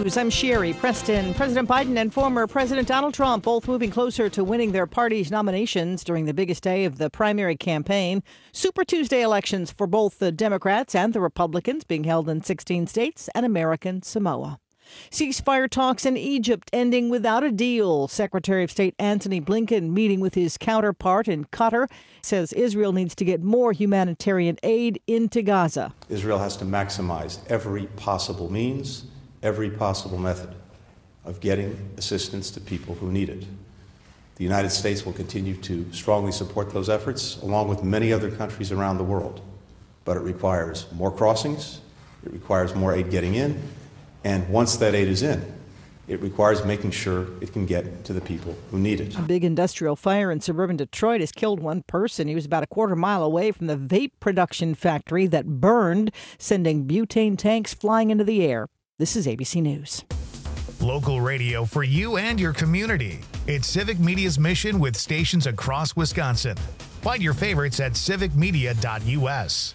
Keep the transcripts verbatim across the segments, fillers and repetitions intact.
News, I'm Sherry Preston. President Biden and former President Donald Trump both moving closer to winning their party's nominations during the biggest day of the primary campaign. Super Tuesday elections for both the Democrats and the Republicans being held in sixteen states and American Samoa. Ceasefire talks in Egypt ending without a deal. Secretary of State Antony Blinken meeting with his counterpart in Qatar says Israel needs to get more humanitarian aid into Gaza. Israel has to maximize every possible means, every possible method of getting assistance to people who need it. The United States will continue to strongly support those efforts, along with many other countries around the world. But it requires more crossings, it requires more aid getting in, and once that aid is in, it requires making sure it can get to the people who need it. A big industrial fire in suburban Detroit has killed one person. He was about a quarter mile away from the vape production factory that burned, sending butane tanks flying into the air. This is A B C News. Local radio for you and your community. It's Civic Media's mission with stations across Wisconsin. Find your favorites at civic media dot U S.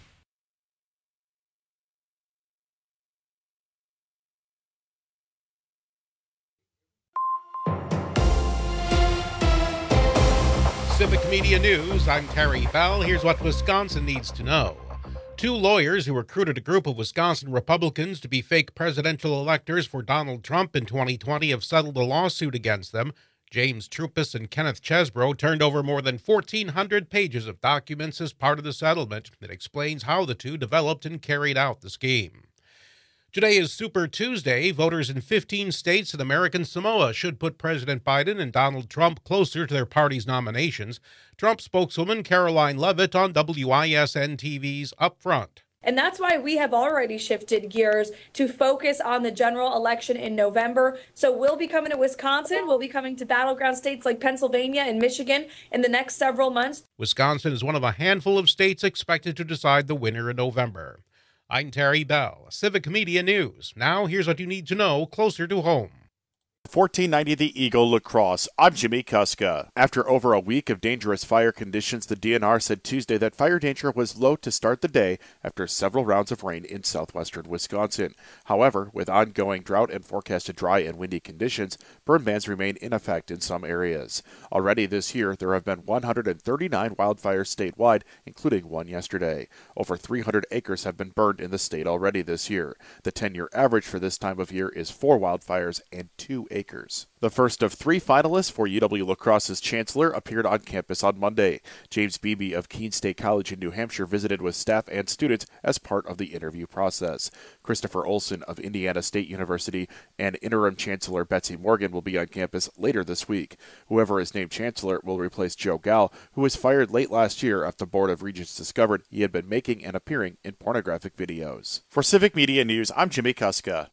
Civic Media News, I'm Terry Bell. Here's what Wisconsin needs to know. Two lawyers who recruited a group of Wisconsin Republicans to be fake presidential electors for Donald Trump in twenty twenty have settled a lawsuit against them. James Trupis and Kenneth Chesbro turned over more than fourteen hundred pages of documents as part of the settlement that explains how the two developed and carried out the scheme. Today is Super Tuesday. Voters in fifteen states and American Samoa should put President Biden and Donald Trump closer to their party's nominations. Trump spokeswoman Caroline Leavitt on W I S N T V's Upfront. And that's why we have already shifted gears to focus on the general election in November. So we'll be coming to Wisconsin. We'll be coming to battleground states like Pennsylvania and Michigan in the next several months. Wisconsin is one of a handful of states expected to decide the winner in November. I'm Terry Bell, Civic Media News. Now here's what you need to know closer to home. fourteen ninety The Eagle Lacrosse. I'm Jimmy Kuska. After over a week of dangerous fire conditions, the D N R said Tuesday that fire danger was low to start the day after several rounds of rain in southwestern Wisconsin. However, with ongoing drought and forecasted dry and windy conditions, burn bans remain in effect in some areas. Already this year, there have been one hundred thirty-nine wildfires statewide, including one yesterday. Over three hundred acres have been burned in the state already this year. The ten-year average for this time of year is four wildfires and two acres. Acres. The first of three finalists for U W La Crosse's Chancellor appeared on campus on Monday. James Beebe of Keene State College in New Hampshire visited with staff and students as part of the interview process. Christopher Olson of Indiana State University and interim Chancellor Betsy Morgan will be on campus later this week. Whoever is named Chancellor will replace Joe Gall, who was fired late last year after the Board of Regents discovered he had been making and appearing in pornographic videos. For Civic Media News, I'm Jimmy Kuska.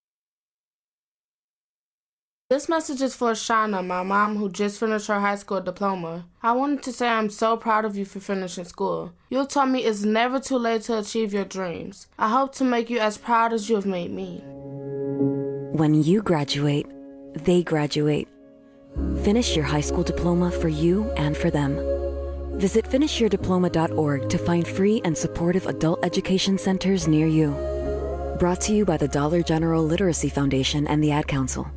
This message is for Shauna, my mom, who just finished her high school diploma. I wanted to say I'm so proud of you for finishing school. You taught me it's never too late to achieve your dreams. I hope to make you as proud as you have made me. When you graduate, they graduate. Finish your high school diploma for you and for them. Visit finish your diploma dot org to find free and supportive adult education centers near you. Brought to you by the Dollar General Literacy Foundation and the Ad Council.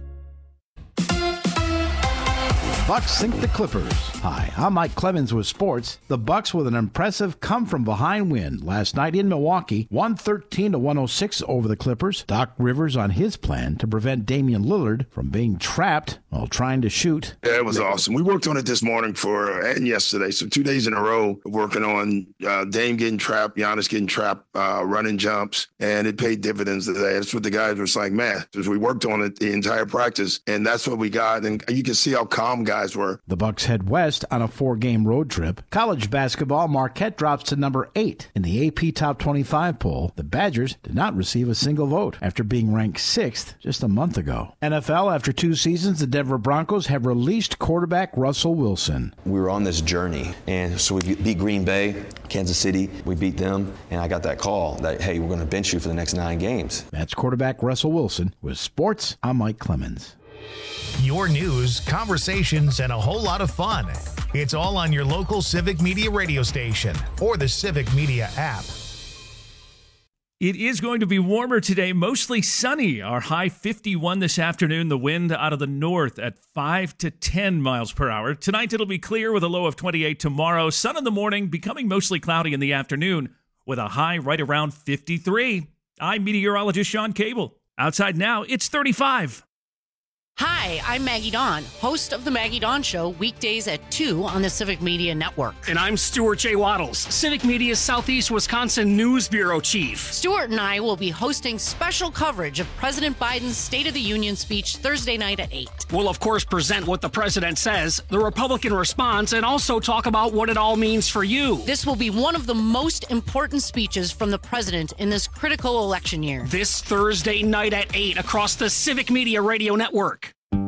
Bucks sink the Clippers. Hi, I'm Mike Clemens with sports. The Bucks with an impressive come-from-behind win last night in Milwaukee, one thirteen to one oh six over the Clippers. Doc Rivers on his plan to prevent Damian Lillard from being trapped while trying to shoot. Yeah, it was awesome. We worked on it this morning for and yesterday, so two days in a row working on uh, Dame getting trapped, Giannis getting trapped, uh, running jumps, and it paid dividends today. That's what the guys were saying, man, because we worked on it the entire practice, and that's what we got. And you can see how calm guys were. The Bucks head west on a four-game road trip. College basketball, Marquette drops to number eight in the A P Top twenty-five poll. The Badgers did not receive a single vote after being ranked sixth just a month ago. N F L, after two seasons, the Denver Broncos have released quarterback Russell Wilson. We were on this journey, and so we beat Green Bay, Kansas City. We beat them, and I got that call that, hey, we're going to bench you for the next nine games. That's quarterback Russell Wilson. With sports, I'm Mike Clemens. Your news, conversations, and a whole lot of fun. It's all on your local Civic Media radio station or the Civic Media app. It is going to be warmer today, mostly sunny. Our high fifty-one this afternoon. The wind out of the north at five to ten miles per hour. Tonight it'll be clear with a low of twenty-eight. Tomorrow, sun in the morning, becoming mostly cloudy in the afternoon with a high right around fifty-three. I'm meteorologist Sean Cable. Outside now, it's thirty-five. Hi, I'm Maggie Dawn, host of The Maggie Dawn Show, weekdays at two on the Civic Media Network. And I'm Stuart J. Waddles, Civic Media's Southeast Wisconsin News Bureau Chief. Stuart and I will be hosting special coverage of President Biden's State of the Union speech Thursday night at eight. We'll, of course, present what the president says, the Republican response, and also talk about what it all means for you. This will be one of the most important speeches from the president in this critical election year. This Thursday night at eight across the Civic Media Radio Network.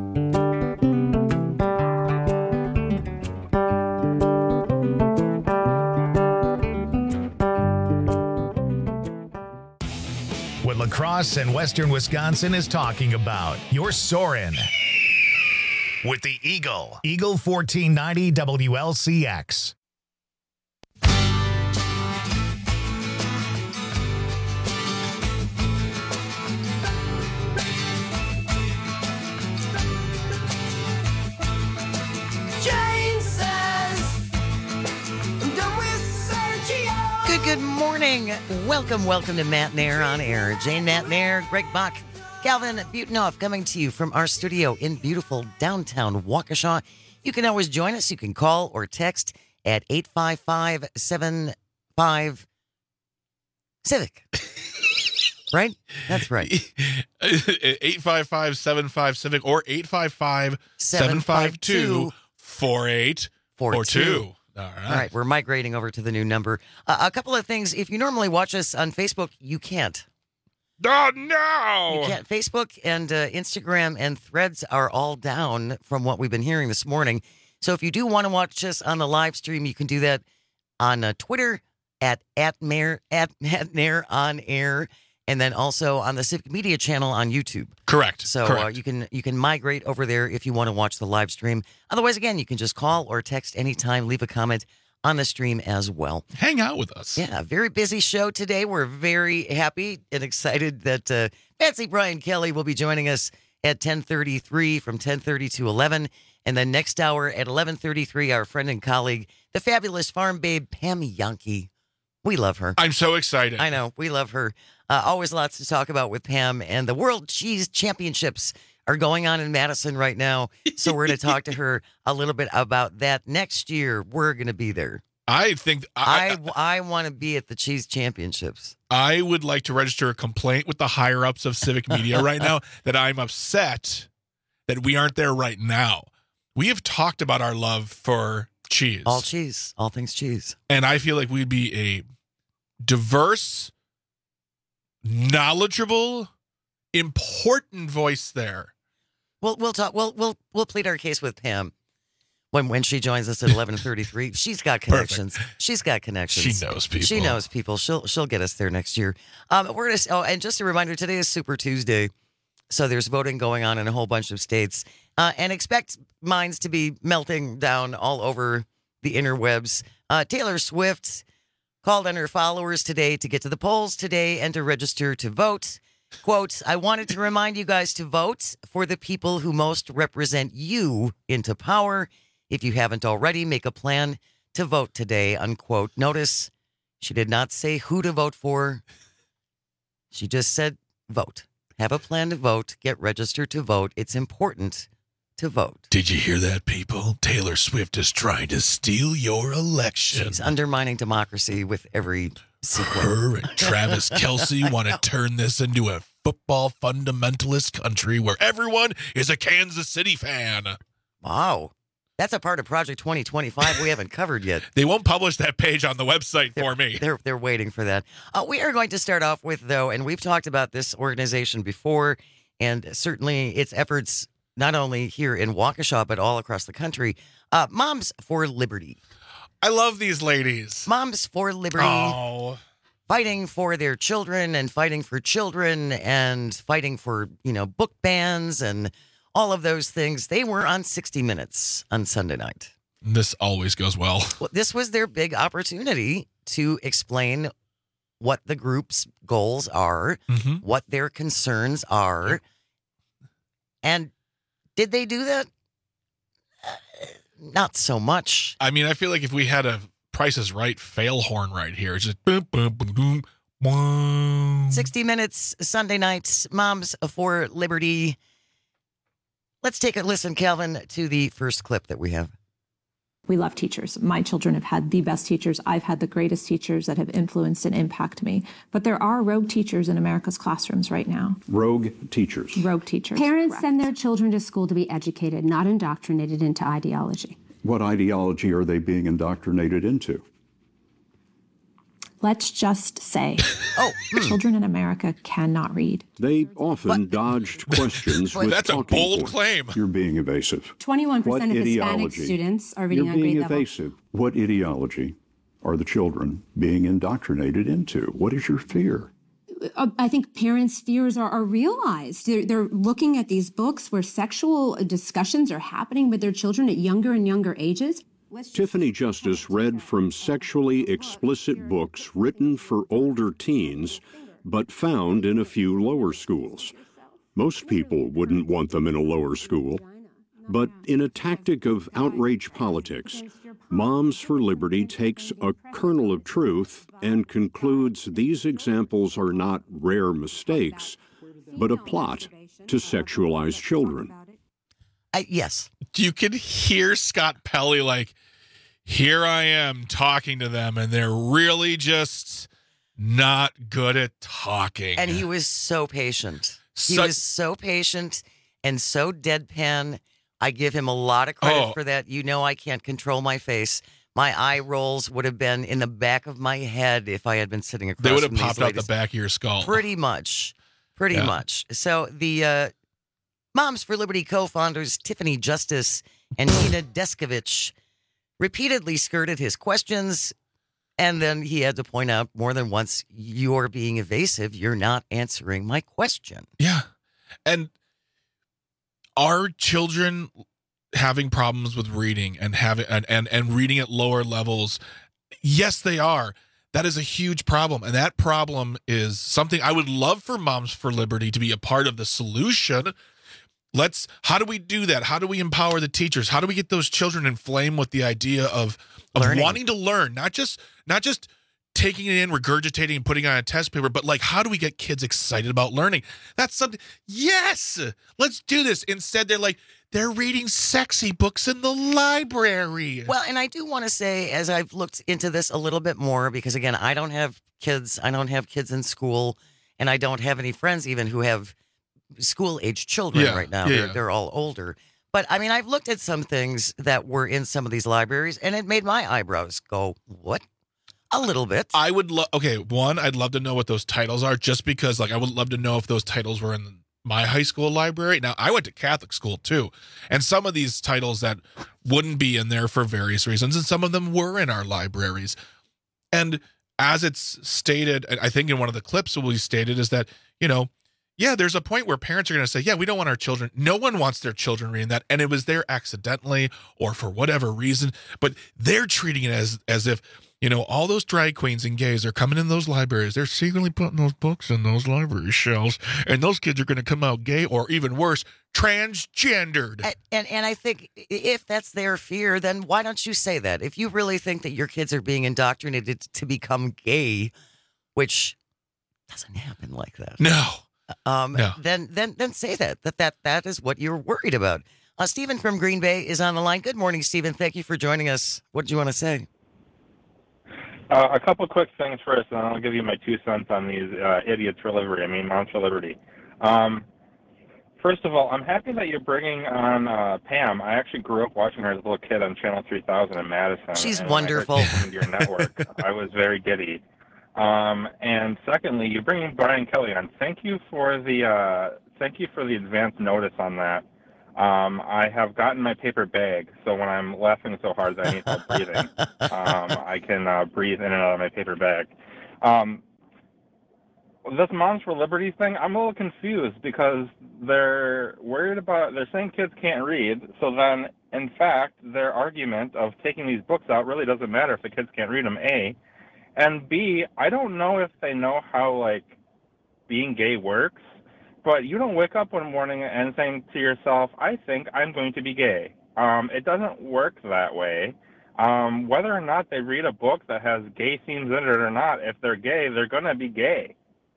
What La Crosse and Western Wisconsin is talking about. You're soaring with the Eagle. Eagle fourteen ninety W L C X. Good, good morning. Welcome, welcome to Matt Nair on Air. Jane Matt Nair, Greg Buck, Calvin Butenoff coming to you from our studio in beautiful downtown Waukesha. You can always join us. You can call or text at eight five five, seven five Civic. Right? That's right. eight five five, seven five Civic or eight five five, seven five two, four eight four two. All right. All right, we're migrating over to the new number. Uh, a couple of things. If you normally watch us on Facebook, you can't. Oh, no! You can't. Facebook and uh, Instagram and Threads are all down from what we've been hearing this morning. So if you do want to watch us on the live stream, you can do that on uh, Twitter at at Mayor at Matt Nair on Air, and then also on the Civic Media channel on YouTube. Correct. So Correct. Uh, you can you can migrate over there if you want to watch the live stream. Otherwise, again, you can just call or text anytime, leave a comment on the stream as well. Hang out with us. Yeah, very busy show today. We're very happy and excited that uh, Fancy Brian Kelly will be joining us at ten thirty-three from ten thirty to eleven. And then next hour at eleven thirty-three, our friend and colleague, the fabulous farm babe, Pam Yankee. We love her. I'm so excited. I know. We love her. Uh, always lots to talk about with Pam. And the World Cheese Championships are going on in Madison right now. So we're going to talk to her a little bit about that. Next year, we're going to be there. I think I I, I want to be at the Cheese Championships. I would like to register a complaint with the higher ups of Civic Media right now that I'm upset that we aren't there right now. We have talked about our love for cheese. All cheese. All things cheese. And I feel like we'd be a diverse, knowledgeable, important voice there. We'll we'll talk. We'll we'll we'll plead our case with Pam when when she joins us at eleven thirty-three. She's got connections. Perfect. She's got connections. She knows people. She knows people. She'll she'll get us there next year. Um, we're gonna. Oh, and just a reminder, today is Super Tuesday, so there's voting going on in a whole bunch of states. Uh, and expect minds to be melting down all over the interwebs. Uh, Taylor Swift called on her followers today to get to the polls today and to register to vote. Quote, I wanted to remind you guys to vote for the people who most represent you into power. If you haven't already, make a plan to vote today, unquote. Notice she did not say who to vote for. She just said vote. Have a plan to vote. Get registered to vote. It's important to vote. Did you hear that, people? Taylor Swift is trying to steal your election. She's undermining democracy with every sequence. Her and Travis Kelce want to turn this into a football fundamentalist country where everyone is a Kansas City fan. Wow. That's a part of Project twenty twenty-five we haven't covered yet. They won't publish that page on the website they're, for me. They're they're waiting for that. Uh, we are going to start off with, though, and we've talked about this organization before, and certainly its efforts not only here in Waukesha, but all across the country. Uh, Moms for Liberty. I love these ladies. Moms for Liberty. Oh. Fighting for their children and fighting for children and fighting for, you know, book bans and all of those things. They were on sixty minutes on Sunday night. This always goes well. Well, this was their big opportunity to explain what the group's goals are, mm-hmm. what their concerns are. And did they do that? Uh, not so much. I mean, I feel like if we had a Price is Right fail horn right here, it's just boom, boom, boom, boom, boom. sixty minutes Sunday nights, Moms for Liberty. Let's take a listen, Calvin, to the first clip that we have. We love teachers. My children have had the best teachers. I've had the greatest teachers that have influenced and impacted me. But there are rogue teachers in America's classrooms right now. Rogue teachers. Rogue teachers. Parents correct. send their children to school to be educated, not indoctrinated into ideology. What ideology are they being indoctrinated into? Let's just say, oh, children in America cannot read. They often what? dodged questions with That's talking a bold points. claim. You're being evasive. twenty-one percent what of ideology? Hispanic students are reading You're on grade being level. evasive. What ideology are the children being indoctrinated into? What is your fear? I think parents' fears are, are realized. They're, they're looking at these books where sexual discussions are happening with their children at younger and younger ages. Tiffany Justice read from sexually explicit books written for older teens, but found in a few lower schools. Most people wouldn't want them in a lower school. But in a tactic of outrage politics, Moms for Liberty takes a kernel of truth and concludes these examples are not rare mistakes, but a plot to sexualize children. I, yes. You can hear Scott Pelley like, here I am talking to them, and they're really just not good at talking. And he was so patient. He So- was so patient and so deadpan. I give him a lot of credit Oh. for that. You know, I can't control my face. My eye rolls would have been in the back of my head if I had been sitting across They would have from these popped out ladies. the back of your skull. Pretty much. Pretty Yeah. much. So the uh, Moms for Liberty co-founders Tiffany Justice and Tina Deskovich repeatedly skirted his questions, and then he had to point out more than once, you're being evasive. You're not answering my question. Yeah. And are children having problems with reading and having and, and, and reading at lower levels? Yes, they are. That is a huge problem. And that problem is something I would love for Moms for Liberty to be a part of the solution. Let's, how do we do that? How do we empower the teachers? How do we get those children inflamed with the idea of, of Learning. wanting to learn, not just, not just taking it in, regurgitating and putting on a test paper, but like, how do we get kids excited about learning? That's something. Yes, let's do this. Instead, they're like, they're reading sexy books in the library. Well, and I do want to say, as I've looked into this a little bit more, because again, I don't have kids, I don't have kids in school, and I don't have any friends even who have school-age children Yeah, right now. yeah, they're, yeah. they're all older. But I mean, I've looked at some things that were in some of these libraries, and it made my eyebrows go, what? A little bit. I would love, okay, one, I'd love to know what those titles are, just because, like, I would love to know if those titles were in my high school library. Now, I went to Catholic school, too, and some of these titles that wouldn't be in there for various reasons, and some of them were in our libraries. And as it's stated, I think in one of the clips we stated, is that, you know, yeah, there's a point where parents are going to say, yeah, we don't want our children. No one wants their children reading that. And it was there accidentally or for whatever reason. But they're treating it as as if, you know, all those drag queens and gays are coming in those libraries. They're secretly putting those books in those library shelves. And those kids are going to come out gay or even worse, transgendered. And, and and I think if that's their fear, then why don't you say that? If you really think that your kids are being indoctrinated to become gay, which doesn't happen like that. No. Um, No. then, then, then say that, that, that, that is what you're worried about. Uh, Stephen from Green Bay is on the line. Good morning, Stephen. Thank you for joining us. What do you want to say? Uh, a couple quick things first, and I'll give you my two cents on these uh, idiots for liberty. I mean, Moms for Liberty. Um, first of all, I'm happy that you're bringing on uh, Pam. I actually grew up watching her as a little kid on Channel three thousand in Madison. She's and when wonderful. I heard she came to your network, I was very giddy. Um, and secondly, you're bringing Brian Kelly on. Thank you for the uh, thank you for the advance notice on that. Um, I have gotten my paper bag, so when I'm laughing so hard that I need help breathing, um, I can uh, breathe in and out of my paper bag. Um, this Moms for Liberty thing, I'm a little confused because they're worried about, they're saying kids can't read, so then, in fact, their argument of taking these books out really doesn't matter if the kids can't read them, A. And B, I don't know if they know how, like, being gay works, but you don't wake up one morning and saying to yourself, I think I'm going to be gay. Um, it doesn't work that way. Um, whether or not they read a book that has gay scenes in it or not, if they're gay, they're going to be gay.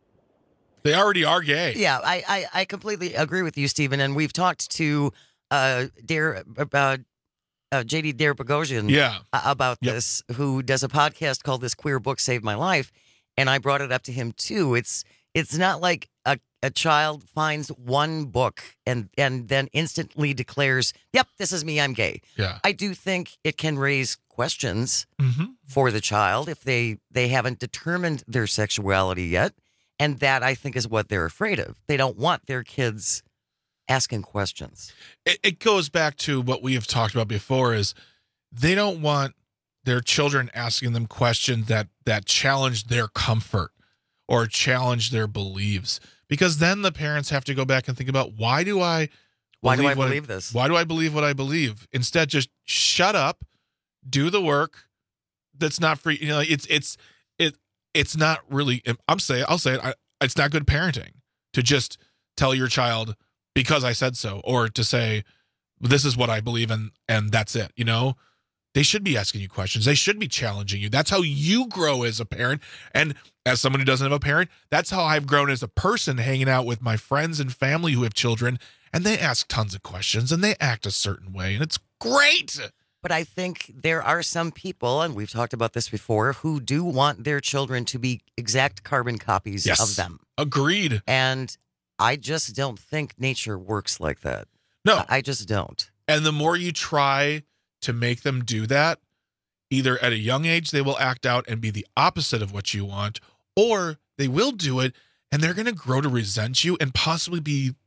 They already are gay. Yeah, I, I, I completely agree with you, Stephen. And we've talked to uh, Dare, uh, uh, J D Dare Bogosian yeah. about yep. this, who does a podcast called This Queer Book Saved My Life. And I brought it up to him, too. It's it's not like a, a child finds one book and, and then instantly declares, yep, this is me, I'm gay. Yeah. I do think it can raise questions mm-hmm. for the child if they, they haven't determined their sexuality yet. And that, I think, is what they're afraid of. They don't want their kids asking questions. It, it goes back to what we have talked about before, is they don't want their children asking them questions that, that challenge their comfort or challenge their beliefs. Because then the parents have to go back and think about, why do I Why do I what believe I, this? Why do I believe what I believe? Instead, just shut up, do the work. That's not free. You know, it's, it's, it, it's not really, I'm saying, I'll say it. I, it's not good parenting to just tell your child because I said so, or to say, this is what I believe in and that's it. You know, they should be asking you questions. They should be challenging you. That's how you grow as a parent. And as someone who doesn't have a parent, that's how I've grown as a person, hanging out with my friends and family who have children, and they ask tons of questions and they act a certain way. And it's great. But I think there are some people, and we've talked about this before, who do want their children to be exact carbon copies yes. of them. Agreed. And I just don't think nature works like that. No. I just don't. And the more you try to make them do that, either at a young age, they will act out and be the opposite of what you want, or they will do it and they're going to grow to resent you and possibly be,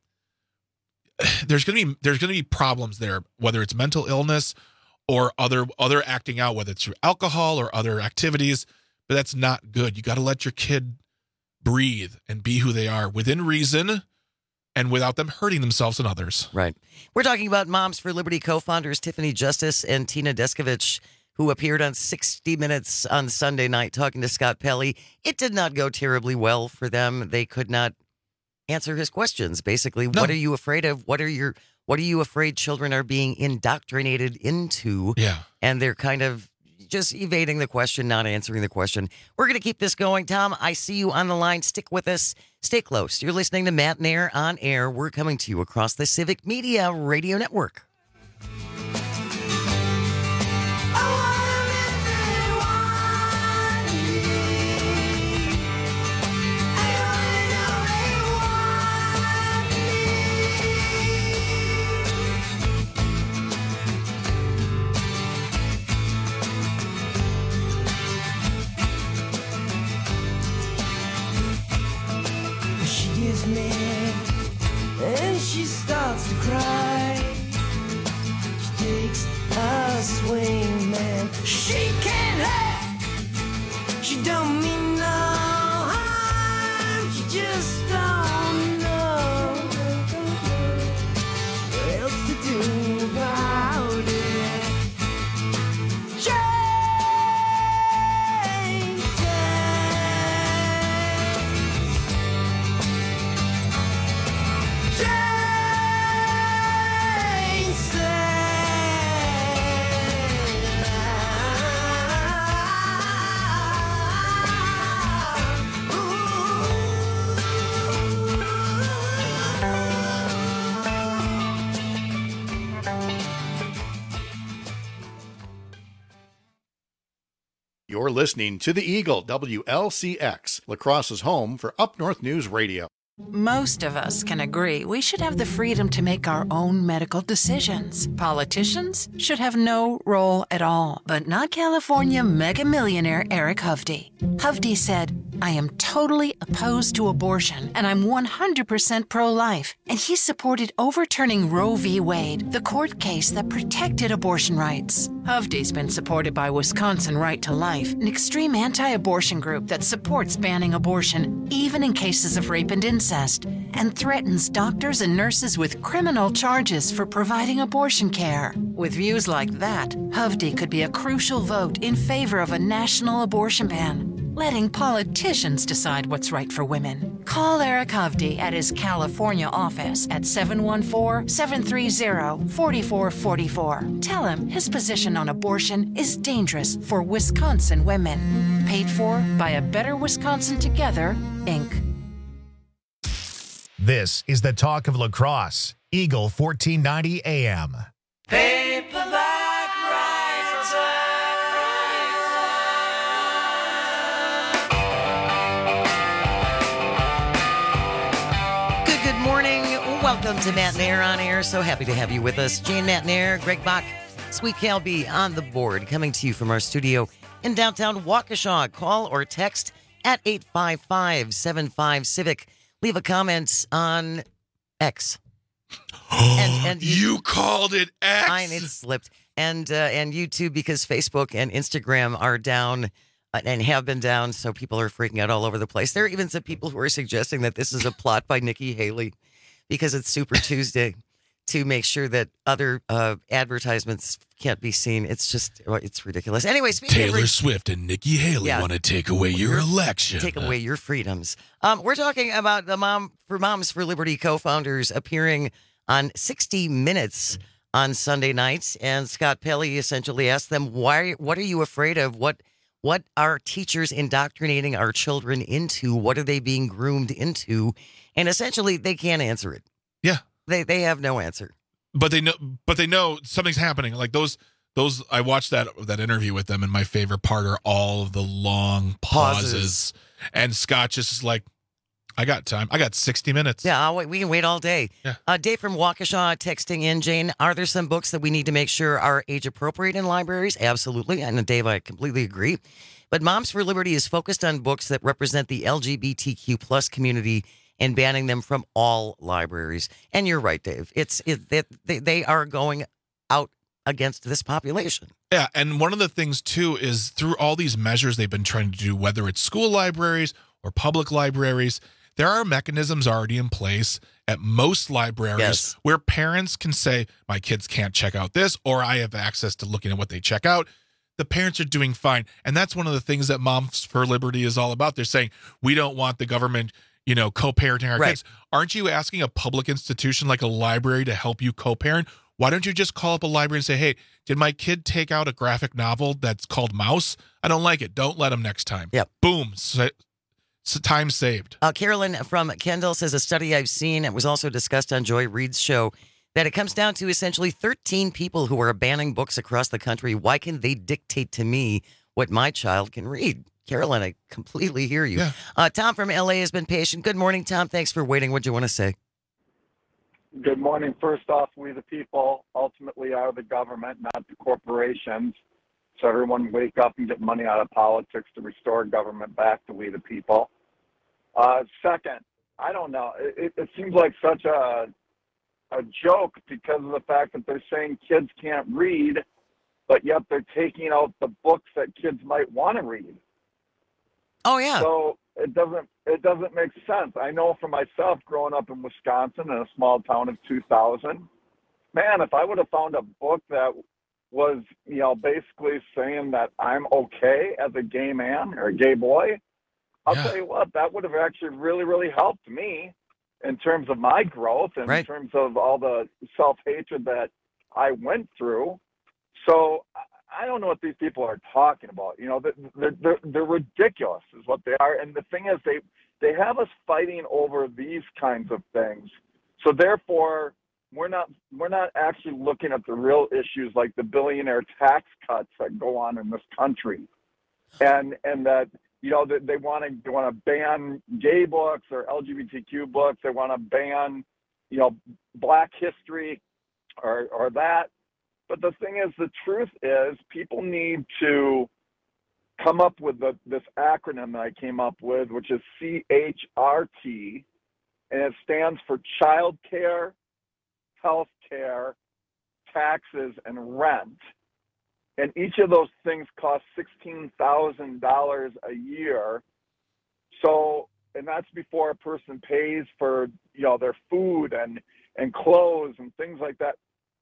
there's going to be, there's going to be problems there, whether it's mental illness or other other acting out, whether it's through alcohol or other activities, but that's not good. You got to let your kid breathe and be who they are within reason and without them hurting themselves and others. Right. We're talking about Moms for Liberty co-founders Tiffany Justice and Tina Descovich, who appeared on sixty minutes on Sunday night talking to Scott Pelley. It did not go terribly well for them. They could not answer his questions. Basically, no. What are you afraid of? What are your What are you afraid children are being indoctrinated into? Yeah. And they're kind of just evading the question, not answering the question. We're going to keep this going, Tom. I see you on the line. Stick with us. Stay close. You're listening to Matt and Air on Air. We're coming to you across the Civic Media Radio Network. And she starts to cry. She takes a swing, man. She can't help. She don't mean no harm. She just don't know what else to do about it. You're listening to the Eagle, W L C X, La Crosse's home for Up North News Radio. Most of us can agree we should have the freedom to make our own medical decisions. Politicians should have no role at all, but not California mega millionaire Eric Hovde. Hovde said, I am totally opposed to abortion, and I'm one hundred percent pro-life. And he supported overturning Roe v. Wade, the court case that protected abortion rights. Hovde's been supported by Wisconsin Right to Life, an extreme anti-abortion group that supports banning abortion, even in cases of rape and incest, and threatens doctors and nurses with criminal charges for providing abortion care. With views like that, Hovde could be a crucial vote in favor of a national abortion ban. letting politicians decide what's right for women. Call Eric Hovde at his California office at seven one four, seven three zero, four four four four. Tell him his position on abortion is dangerous for Wisconsin women. Paid for by A Better Wisconsin Together, Incorporated. This is the talk of La Crosse, Eagle fourteen ninety A M. Paperback Good, good morning. Welcome to Matt Nair on Air. So happy to have you with us. Jane Matt Nair, Greg Bach, Sweet Calby on the board, coming to you from our studio in downtown Waukesha. Call or text at eight five five, seven five, Civic. Leave a comment on X. and, and you, you called it X. I, it slipped. And, uh, and YouTube, because Facebook and Instagram are down and have been down, so people are freaking out all over the place. There are even some people who are suggesting that this is a plot by Nikki Haley because it's Super Tuesday to make sure that other uh, advertisements can't be seen. It's just, it's ridiculous. Anyway, speaking Taylor of Swift and Nikki Haley yeah. want to take away your election. Take away your freedoms. Um, we're talking about the Mom for Moms for Liberty co-founders appearing on sixty minutes on Sunday nights, and Scott Pelley essentially asked them, "Why? What are you afraid of? What? What are teachers indoctrinating our children into? What are they being groomed into?" And essentially, they can't answer it. Yeah, they they have no answer. But they know. But they know something's happening. Like those. Those. I watched that that interview with them, and my favorite part are all of the long pauses. pauses. And Scott just is like, I got time. I got sixty minutes. Yeah, I'll wait. We can wait all day. Yeah. Uh, Dave from Waukesha texting in, Jane, are there some books that we need to make sure are age appropriate in libraries? Absolutely. And Dave, I completely agree. But Moms for Liberty is focused on books that represent the L G B T Q plus community and banning them from all libraries. And you're right, Dave. It's it, it, they, they are going out against this population. Yeah, and one of the things, too, is through all these measures they've been trying to do, whether it's school libraries or public libraries, there are mechanisms already in place at most libraries yes. where parents can say, my kids can't check out this, or I have access to looking at what they check out. The parents are doing fine. And that's one of the things that Moms for Liberty is all about. They're saying, we don't want the government, you know, co-parenting our right. kids. Aren't you asking a public institution like a library to help you co-parent? Why don't you just call up a library and say, hey, did my kid take out a graphic novel that's called Mouse? I don't like it. Don't let him next time. Yep. Boom. So, so time saved. Uh, Carolyn from Kendall says a study I've seen, it was also discussed on Joy Reid's show, that it comes down to essentially thirteen people who are banning books across the country. Why can they dictate to me what my child can read? Carolyn, I completely hear you. Yeah. Uh, Tom from L A has been patient. Good morning, Tom. Thanks for waiting. What do you want to say? Good morning. First off, we the people ultimately are the government, not the corporations. So everyone wake up and get money out of politics to restore government back to we the people. Uh, second, I don't know. It, it seems like such a a joke because of the fact that they're saying kids can't read, but yet they're taking out the books that kids might want to read. Oh yeah. So it doesn't it doesn't make sense. I know for myself, growing up in Wisconsin in a small town of two thousand, man, if I would have found a book that was, you know, basically saying that I'm okay as a gay man or a gay boy, I'll Yeah. tell you what, that would have actually really, really helped me in terms of my growth and Right. in terms of all the self-hatred that I went through. So I don't know what these people are talking about. You know, they're, they're, they're ridiculous is what they are. And the thing is, they, they have us fighting over these kinds of things. So therefore, we're not we're not actually looking at the real issues like the billionaire tax cuts that go on in this country. And and that, you know, they, they want to they want to ban gay books or L G B T Q books. They want to ban, you know, Black history or or that. But the thing is, the truth is, people need to come up with the, this acronym that I came up with, which is C H R T, and it stands for Child Care, Health Care, Taxes, and Rent. And each of those things cost sixteen thousand dollars a year. So, and that's before a person pays for, you know, their food and, and clothes and things like that.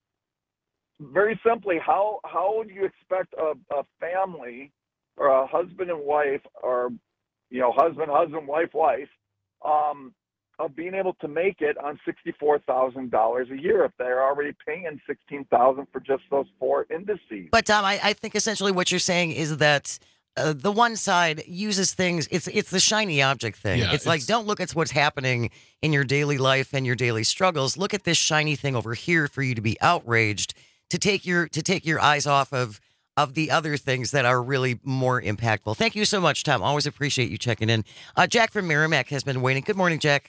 Very simply, how how would you expect a, a family or a husband and wife or you know, husband, husband, wife, wife, um, of being able to make it on sixty-four thousand dollars a year if they're already paying sixteen thousand dollars for just those four indices. But Tom, I, I think essentially what you're saying is that uh, the one side uses things. It's it's the shiny object thing. Yeah, it's, it's like, don't look at what's happening in your daily life and your daily struggles. Look at this shiny thing over here for you to be outraged, to take your to take your eyes off of of the other things that are really more impactful. Thank you so much, Tom. Always appreciate you checking in. Uh, Jack from Merrimack has been waiting. Good morning, Jack.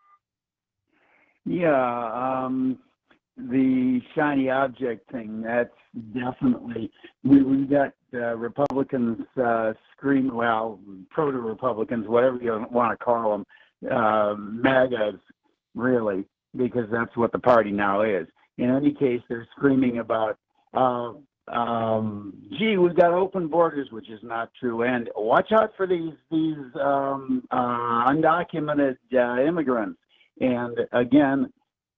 Yeah, um, the shiny object thing, that's definitely, we, we've got uh, Republicans uh, scream, well, proto-Republicans, whatever you want to call them, uh, MAGAs, really, because that's what the party now is. In any case, they're screaming about, uh, um, gee, we've got open borders, which is not true, and watch out for these, these um, uh, undocumented uh, immigrants. And again,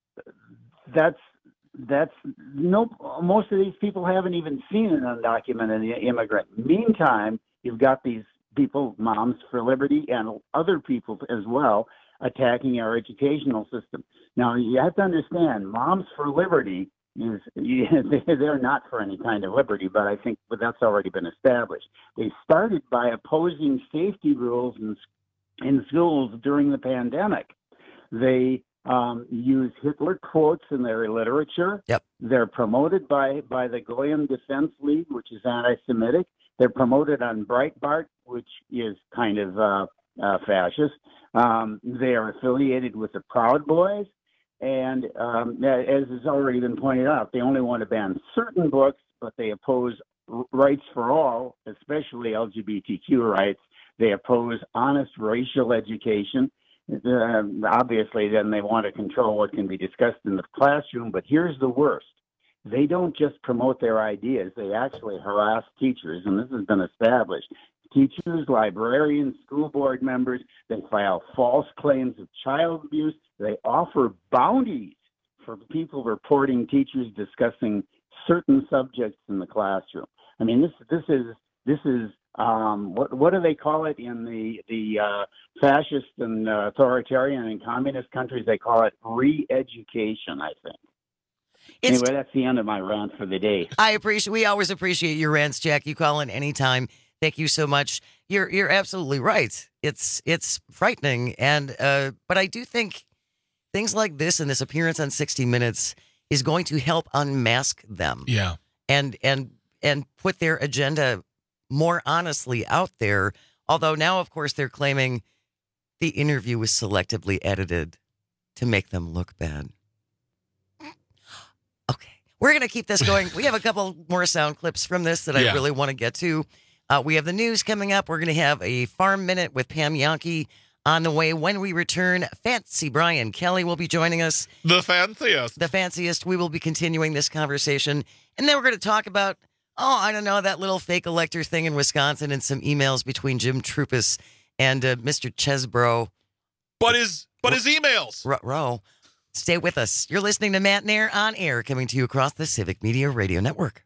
that's that's no. Most of these people haven't even seen an undocumented immigrant. Meantime, you've got these people, Moms for Liberty, and other people as well, attacking our educational system. Now, you have to understand, Moms for Liberty is they're not for any kind of liberty, but I think but that's already been established. They started by opposing safety rules in in schools during the pandemic. They um, use Hitler quotes in their literature. Yep. They're promoted by, by the Goyim Defense League, which is anti-Semitic. They're promoted on Breitbart, which is kind of uh, uh, fascist. Um, they are affiliated with the Proud Boys. And um, as has already been pointed out, they only want to ban certain books, but they oppose rights for all, especially L G B T Q rights. They oppose honest racial education. Uh, obviously, then they want to control what can be discussed in the classroom. But here's the worst. They don't just promote their ideas. They actually harass teachers, and this has been established. Teachers, librarians, school board members, they file false claims of child abuse. They offer bounties for people reporting teachers discussing certain subjects in the classroom. I mean, this this is this is Um, what what do they call it in the the uh, fascist and uh, authoritarian and communist countries? They call it re-education, I think. It's, anyway, that's the end of my rant for the day. I appreciate. We always appreciate your rants, Jack. You call in anytime. Thank you so much. You're you're absolutely right. It's it's frightening, and uh, but I do think things like this and this appearance on sixty minutes is going to help unmask them. Yeah, and and and put their agenda more honestly out there. Although now, of course, they're claiming the interview was selectively edited to make them look bad. Okay, we're going to keep this going. We have a couple more sound clips from this that I Yeah. really want to get to. Uh, we have the news coming up. We're going to have a Farm Minute with Pam Yankee on the way. When we return, Fancy Brian Kelly will be joining us. The fanciest. The fanciest. We will be continuing this conversation. And then we're going to talk about, oh, I don't know, that little fake elector thing in Wisconsin and some emails between Jim Trupis and uh, Mister Chesbro. But his, but his emails. R- Row. Stay with us. You're listening to Matt Nair on air, coming to you across the Civic Media Radio Network.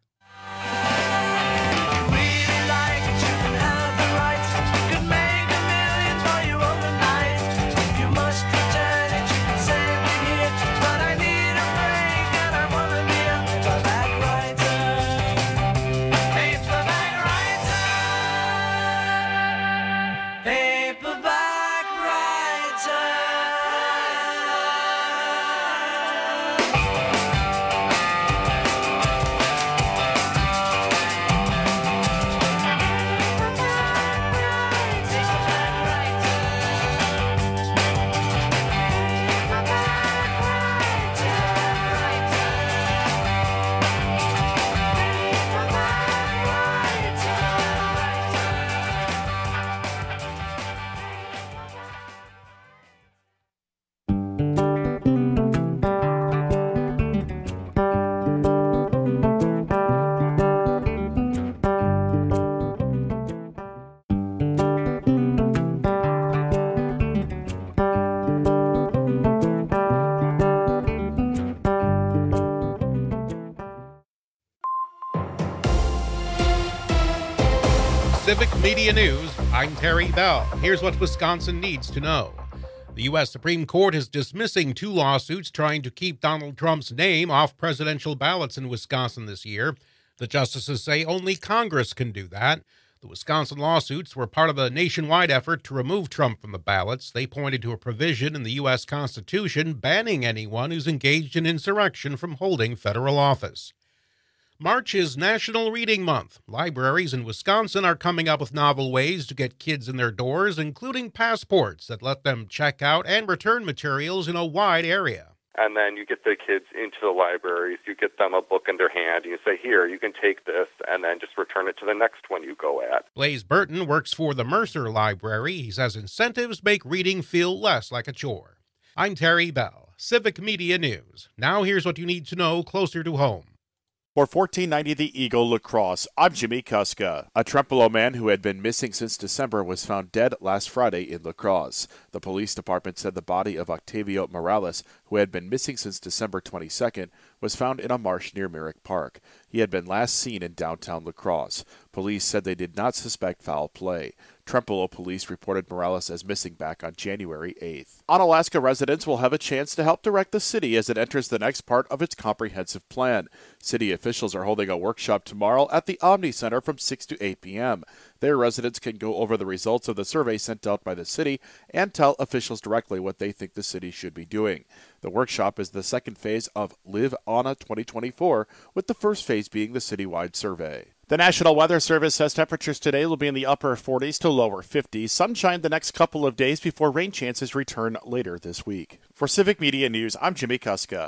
Civic Media News, I'm Terry Bell. Here's what Wisconsin needs to know. The U S Supreme Court is dismissing two lawsuits trying to keep Donald Trump's name off presidential ballots in Wisconsin this year. The justices say only Congress can do that. The Wisconsin lawsuits were part of a nationwide effort to remove Trump from the ballots. They pointed to a provision in the U S Constitution banning anyone who's engaged in insurrection from holding federal office. March is National Reading Month. Libraries in Wisconsin are coming up with novel ways to get kids in their doors, including passports that let them check out and return materials in a wide area. And then you get the kids into the libraries, you get them a book in their hand, and you say, here, you can take this, and then just return it to the next one you go at. Blaze Burton works for the Mercer Library. He says incentives make reading feel less like a chore. I'm Terry Bell, Civic Media News. Now here's what you need to know closer to home. For fourteen ninety The Eagle Lacrosse, I'm Jimmy Kuska. A Trempealeau man who had been missing since December was found dead last Friday in Lacrosse. The police department said the body of Octavio Morales, who had been missing since December twenty-second, was found in a marsh near Merrick Park. He had been last seen in downtown Lacrosse. Police said they did not suspect foul play. Trempealeau police reported Morales as missing back on January eighth. Onalaska residents will have a chance to help direct the city as it enters the next part of its comprehensive plan. City officials are holding a workshop tomorrow at the Omni Center from six to eight p.m. There, residents can go over the results of the survey sent out by the city and tell officials directly what they think the city should be doing. The workshop is the second phase of Live Ona twenty twenty-four, with the first phase being the citywide survey. The National Weather Service says temperatures today will be in the upper forties to lower fifties. Sunshine the next couple of days before rain chances return later this week. For Civic Media News, I'm Jimmy Kuska.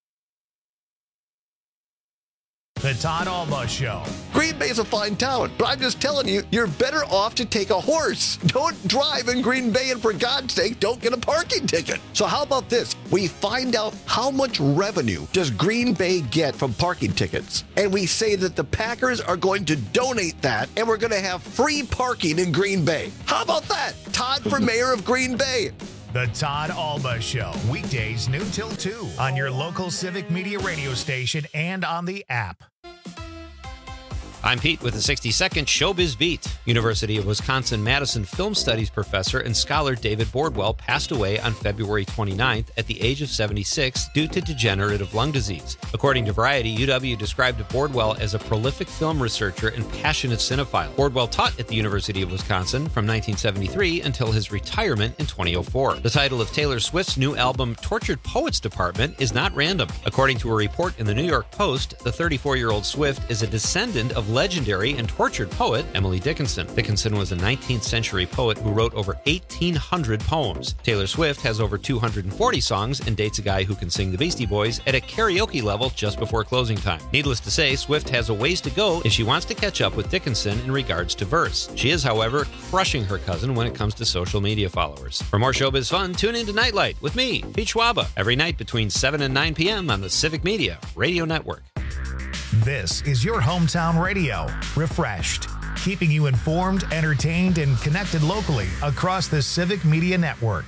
The Todd Alba Show. Green Bay's a fine town, but I'm just telling you, you're better off to take a horse. Don't drive in Green Bay, and for God's sake, don't get a parking ticket. So how about this? We find out how much revenue does Green Bay get from parking tickets, and we say that the Packers are going to donate that, and we're going to have free parking in Green Bay. How about that? Todd for mayor of Green Bay. The Todd Alba Show, weekdays noon till two on your local Civic Media radio station and on the app. I'm Pete with the sixty second Showbiz Beat. University of Wisconsin-Madison film studies professor and scholar David Bordwell passed away on February twenty-ninth at the age of seventy-six due to degenerative lung disease. According to Variety, U W described Bordwell as a prolific film researcher and passionate cinephile. Bordwell taught at the University of Wisconsin from nineteen seventy-three until his retirement in twenty oh four. The title of Taylor Swift's new album, Tortured Poets Department, is not random. According to a report in the New York Post, the thirty-four-year-old Swift is a descendant of legendary and tortured poet Emily Dickinson. Dickinson was a nineteenth century poet who wrote over eighteen hundred poems. Taylor Swift has over two hundred forty songs and dates a guy who can sing the Beastie Boys at a karaoke level just before closing time. Needless to say, Swift has a ways to go if she wants to catch up with Dickinson in regards to verse. She is, however, crushing her cousin when it comes to social media followers. For more showbiz fun, tune in to Nightlight with me, Pete Schwaba, every night between seven and nine p.m. on the Civic Media Radio Network. This is your hometown radio, refreshed, keeping you informed, entertained, and connected locally across the Civic Media Network.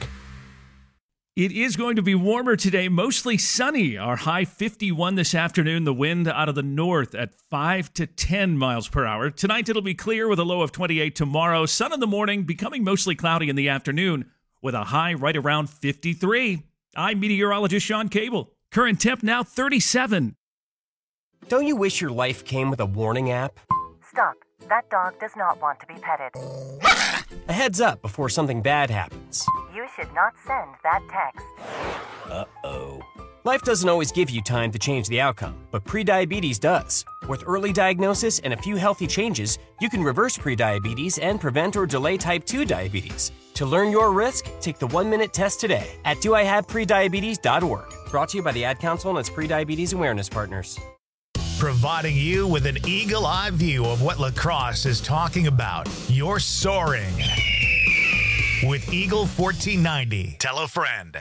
It is going to be warmer today, mostly sunny. Our high fifty-one this afternoon, the wind out of the north at five to ten miles per hour. Tonight it'll be clear with a low of twenty-eight. Tomorrow, sun in the morning, becoming mostly cloudy in the afternoon with a high right around fifty-three. I'm meteorologist Sean Cable. Current temp now thirty-seven. Don't you wish your life came with a warning app? Stop. That dog does not want to be petted. A heads up before something bad happens. You should not send that text. Uh-oh. Life doesn't always give you time to change the outcome, but prediabetes does. With early diagnosis and a few healthy changes, you can reverse prediabetes and prevent or delay type two diabetes. To learn your risk, take the one-minute test today at do I have prediabetes dot org. Brought to you by the Ad Council and its Prediabetes Awareness Partners. Providing you with an eagle-eye view of what lacrosse is talking about. You're soaring with Eagle fourteen ninety. Tell a friend.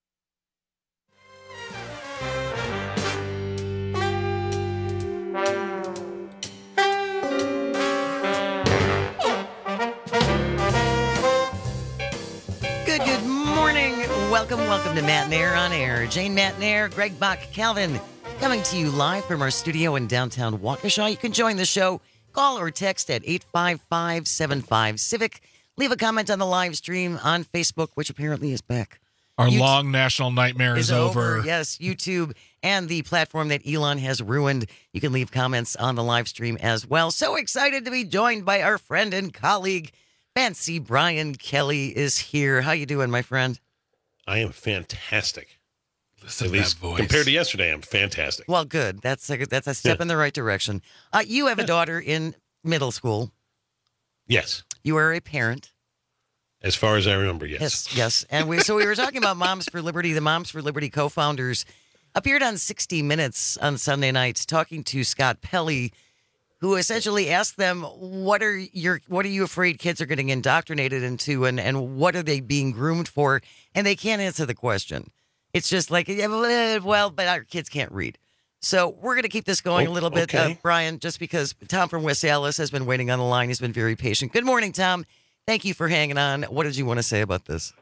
Good, good morning. Welcome, welcome to Matt and Air on Air. Jane, Matt and Air, Greg Bach, Calvin, coming to you live from our studio in downtown Waukesha. You can join the show Call or text at eight five five, seven five, civic. Leave a comment on the live stream on Facebook, which apparently is back. Our YouTube long national nightmare is, is over. over. Yes, YouTube and the platform that Elon has ruined. You can leave comments on the live stream as well. So excited to be joined by our friend and colleague, Fancy Brian Kelly is here. How you doing, my friend? I am fantastic. Listen At to least that voice. compared to yesterday, I'm fantastic. Well, good. That's a, that's a step Yeah. in the right direction. Uh, you have a daughter in middle school. Yes. You are a parent. As far as I remember, yes. Yes, yes. And we so we were talking about Moms for Liberty. The Moms for Liberty co-founders appeared on sixty minutes on Sunday night talking to Scott Pelley, who essentially asked them, what are your what are you afraid kids are getting indoctrinated into, and, and what are they being groomed for? And they can't answer the question. It's just like, yeah, well, but our kids can't read. So we're going to keep this going Oh, a little bit, okay. uh, Brian, just because Tom from West Allis has been waiting on the line. He's been very patient. Good morning, Tom. Thank you for hanging on. What did you want to say about this?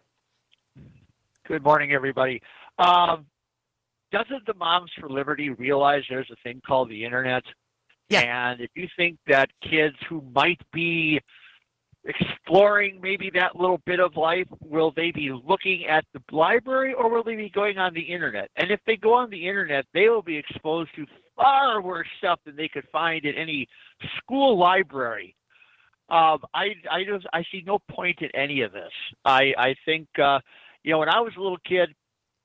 Good morning, everybody. Um, doesn't the Moms for Liberty realize there's a thing called the internet? Yeah. And if you think that kids who might be exploring maybe that little bit of life, will they be looking at the library or will they be going on the internet? And if they go on the internet, they will be exposed to far worse stuff than they could find in any school library. Um, I, I, just, I see no point in any of this. I, I think, uh, you know, when I was a little kid,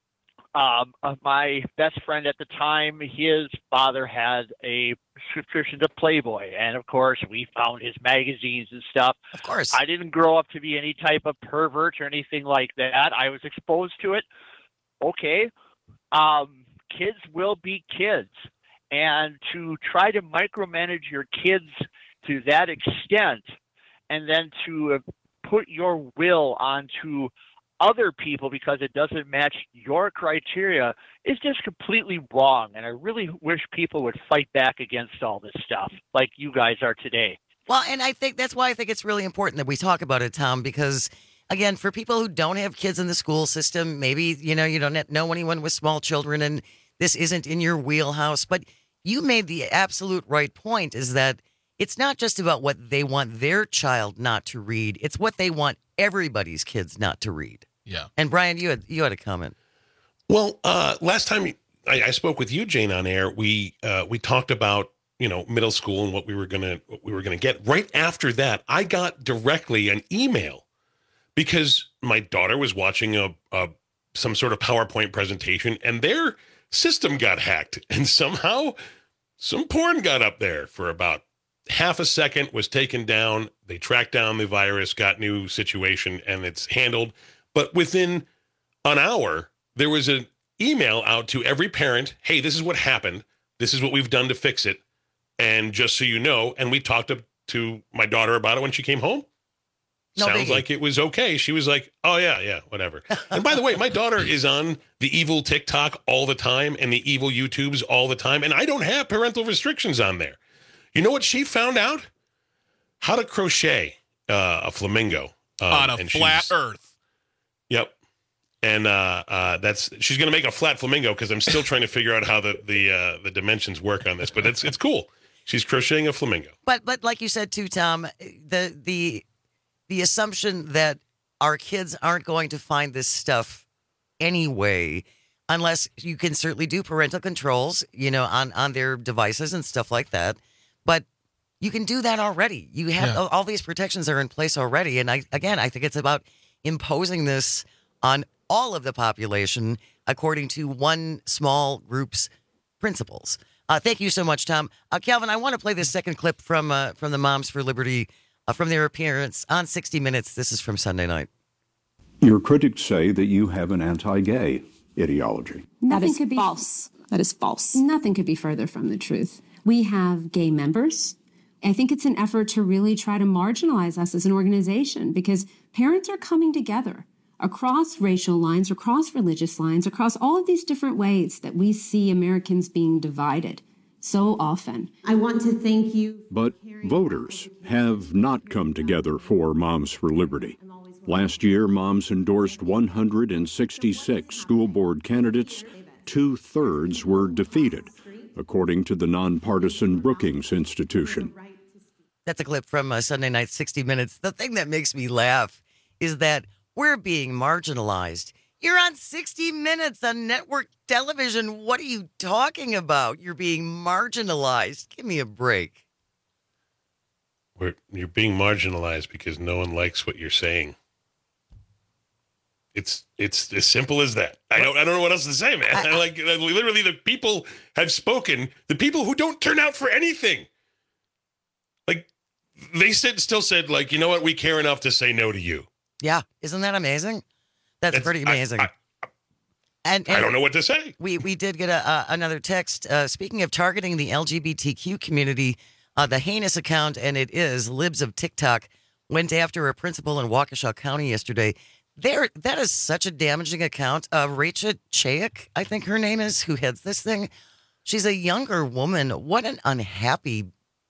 um, uh, my best friend at the time, his father had a subscription to Playboy. And, of course, we found his magazines and stuff. Of course. I didn't grow up to be any type of pervert or anything like that. I was exposed to it. Okay. Um, kids will be kids. And to try to micromanage your kids to that extent, and then to put your will onto other people because it doesn't match your criteria is just completely wrong. And I really wish people would fight back against all this stuff like you guys are today. Well, and I think that's why I think it's really important that we talk about it, Tom, because, again, for people who don't have kids in the school system, maybe, you know, you don't know anyone with small children and this isn't in your wheelhouse, but you made the absolute right point, is that it's not just about what they want their child not to read. It's what they want everybody's kids not to read. Yeah. And Brian, you had you had a comment. Well, uh, last time I, I spoke with you, Jane, on air, we uh, we talked about, you know, middle school and what we were gonna what we were gonna get. Right after that, I got directly an email because my daughter was watching a, a some sort of PowerPoint presentation and their system got hacked, and somehow some porn got up there for about half a second, was taken down. They tracked down the virus, got new situation, and it's handled. But within an hour, there was an email out to every parent. Hey, this is what happened. This is what we've done to fix it. And just so you know, and we talked to, to my daughter about it when she came home. No Sounds biggie. like it was okay. She was like, oh, yeah, yeah, whatever. And by the way, my daughter is on the evil TikTok all the time and the evil YouTubes all the time. And I don't have parental restrictions on there. You know what she found out? How to crochet uh, a flamingo. Um, On a and flat she's- earth. Yep. And uh, uh, that's she's going to make a flat flamingo because I'm still trying to figure out how the the uh, the dimensions work on this. But it's it's cool. She's crocheting a flamingo. But but like you said too, Tom, the the the assumption that our kids aren't going to find this stuff anyway, unless you can certainly do parental controls, you know, on on their devices and stuff like that. But you can do that already. You have Yeah. all, all these protections are in place already. And I again, I think it's about imposing this on all of the population according to one small group's principles. Uh, thank you so much, Tom. Uh, Calvin, I want to play this second clip from uh, from the Moms for Liberty uh, from their appearance on sixty minutes. This is from Sunday night. Your critics say that you have an anti-gay ideology. That Nothing is could be false. That is false. Nothing could be further from the truth. We have gay members. I think it's an effort to really try to marginalize us as an organization because parents are coming together across racial lines, across religious lines, across all of these different ways that we see Americans being divided so often. I want to thank you. But voters have not come together for Moms for Liberty. Last year, moms endorsed one hundred sixty-six school board candidates. Two-thirds were defeated, according to the nonpartisan Brookings Institution. That's a clip from uh, Sunday night sixty minutes. The thing that makes me laugh is that we're being marginalized. You're on sixty minutes on network television. What are you talking about? You're being marginalized. Give me a break. We're, you're being marginalized because no one likes what you're saying. It's it's as simple as that. I don't I don't know what else to say, man. I, I, like literally, the people have spoken. The people who don't turn out for anything. Like they said, still said, like, you know what? We care enough to say no to you. Yeah, isn't that amazing? That's, That's pretty amazing. I, I, and, and I don't know what to say. We we did get a, uh, another text. Uh, speaking of targeting the L G B T Q community, uh, the heinous account, and it is Libs of TikTok, went after a principal in Waukesha County yesterday. There, that is such a damaging account. Uh, Rachel Chayek, I think her name is, who heads this thing. She's a younger woman. What an unhappy,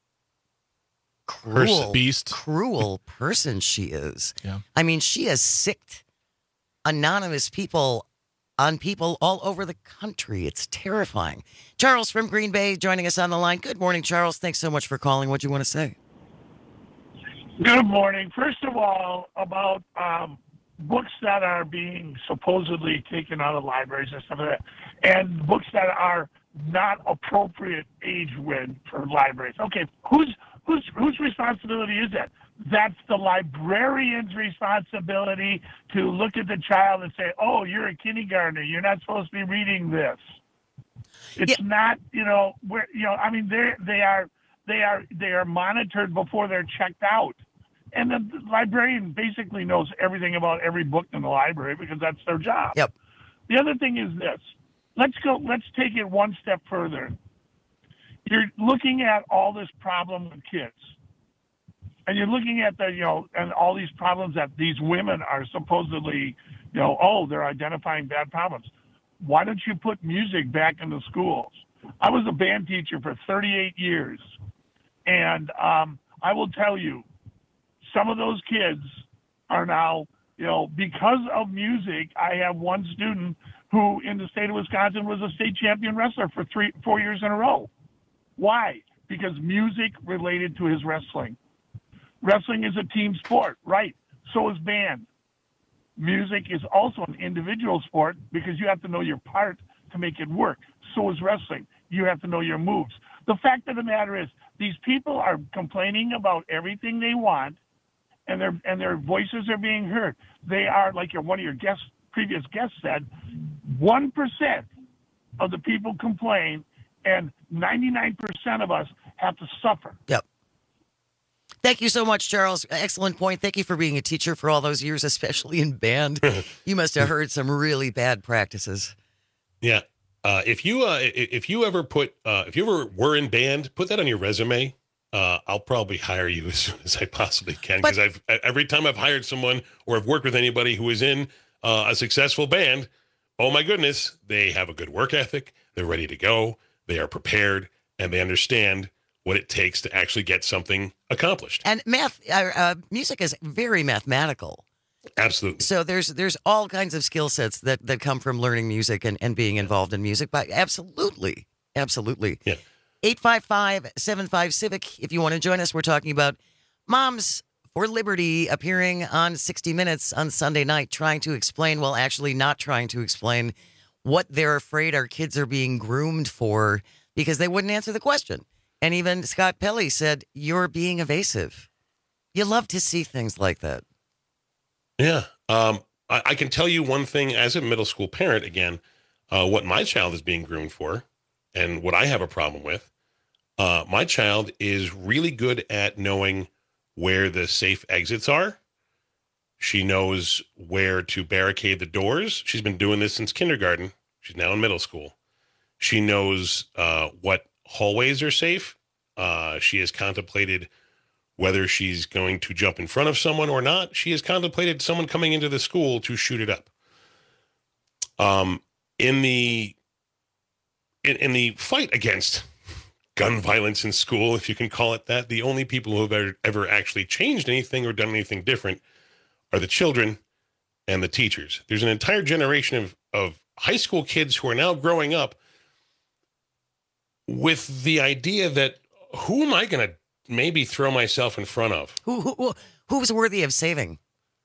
cruel, beast, cruel person she is. Yeah. I mean, she has sicked anonymous people on people all over the country. It's terrifying. Charles from Green Bay joining us on the line. Good morning, Charles. Thanks so much for calling. What do you want to say? Good morning. First of all, about um, books that are being supposedly taken out of libraries and stuff like that, and books that are not appropriate age width for libraries. Okay, whose whose whose responsibility is that? That's the librarian's responsibility to look at the child and say, "Oh, you're a kindergartner. You're not supposed to be reading this." It's yeah. not, you know, where you know. I mean, they they are they are they are monitored before they're checked out. And the librarian basically knows everything about every book in the library because that's their job. Yep. The other thing is this. Let's go, let's take it one step further. You're looking at all this problem with kids. And you're looking at the, you know, and all these problems that these women are supposedly, you know, oh, they're identifying bad problems. Why don't you put music back in the schools? I was a band teacher for thirty-eight years. And um, I will tell you, some of those kids are now, you know, because of music. I have one student who in the state of Wisconsin was a state champion wrestler for three, four years in a row. Why? Because music related to his wrestling. Wrestling is a team sport, right? So is band. Music is also an individual sport because you have to know your part to make it work. So is wrestling. You have to know your moves. The fact of the matter is these people are complaining about everything they want, and their and their voices are being heard. They are, like your, one of your guests, previous guests said, one percent of the people complain, and ninety-nine percent of us have to suffer. Yep. Thank you so much, Charles. Excellent point. Thank you for being a teacher for all those years, especially in band. You must have heard some really bad practices. Yeah. Uh, if you uh, if you ever put uh, if you ever were in band, put that on your resume. Uh, I'll probably hire you as soon as I possibly can, because I've every time I've hired someone or I've worked with anybody who is in uh, a successful band, oh my goodness, they have a good work ethic. They're ready to go. They are prepared, and they understand what it takes to actually get something accomplished. And math, uh, uh, music is very mathematical. Absolutely. So there's there's all kinds of skill sets that, that come from learning music and, and being involved in music. But absolutely, absolutely. Yeah. eight five five, seven five, civic. If you want to join us, we're talking about Moms for Liberty appearing on sixty minutes on Sunday night, trying to explain, well, actually not trying to explain what they're afraid our kids are being groomed for because they wouldn't answer the question. And even Scott Pelley said, you're being evasive. You love to see things like that. Yeah. Um, I, I can tell you one thing as a middle school parent, again, uh, what my child is being groomed for and what I have a problem with. Uh, my child is really good at knowing where the safe exits are. She knows where to barricade the doors. She's been doing this since kindergarten. She's now in middle school. She knows uh, what hallways are safe. Uh, she has contemplated whether she's going to jump in front of someone or not. She has contemplated someone coming into the school to shoot it up. Um, in the in, in the fight against gun violence in school, if you can call it that, the only people who have ever, ever actually changed anything or done anything different are the children and the teachers. There's an entire generation of, of high school kids who are now growing up with the idea that who am I going to maybe throw myself in front of. Who who who's worthy of saving?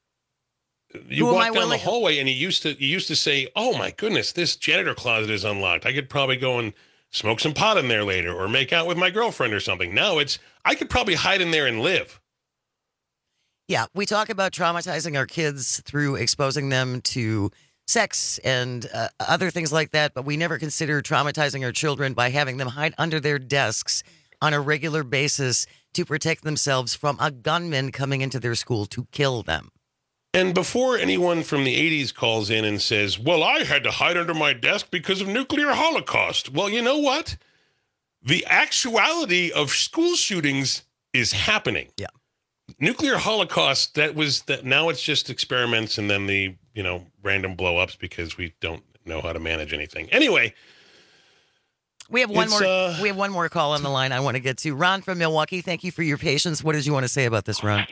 You Who am walk I down the willing- hallway and you used to you used to say, "Oh my goodness, this janitor closet is unlocked. I could probably go and smoke some pot in there later or make out with my girlfriend or something." Now it's I could probably hide in there and live. Yeah, we talk about traumatizing our kids through exposing them to sex and uh, other things like that, but we never consider traumatizing our children by having them hide under their desks on a regular basis to protect themselves from a gunman coming into their school to kill them. And before anyone from the eighties calls in and says, "Well, I had to hide under my desk because of nuclear holocaust." Well, you know what? The actuality of school shootings is happening. Yeah. Nuclear holocaust, that was that. Now it's just experiments and then the, you know, random blow ups because we don't know how to manage anything. Anyway, we have one it's, more uh, we have one more call on the line I want to get to. Ron from Milwaukee, thank you for your patience. What did you want to say about this, Ron?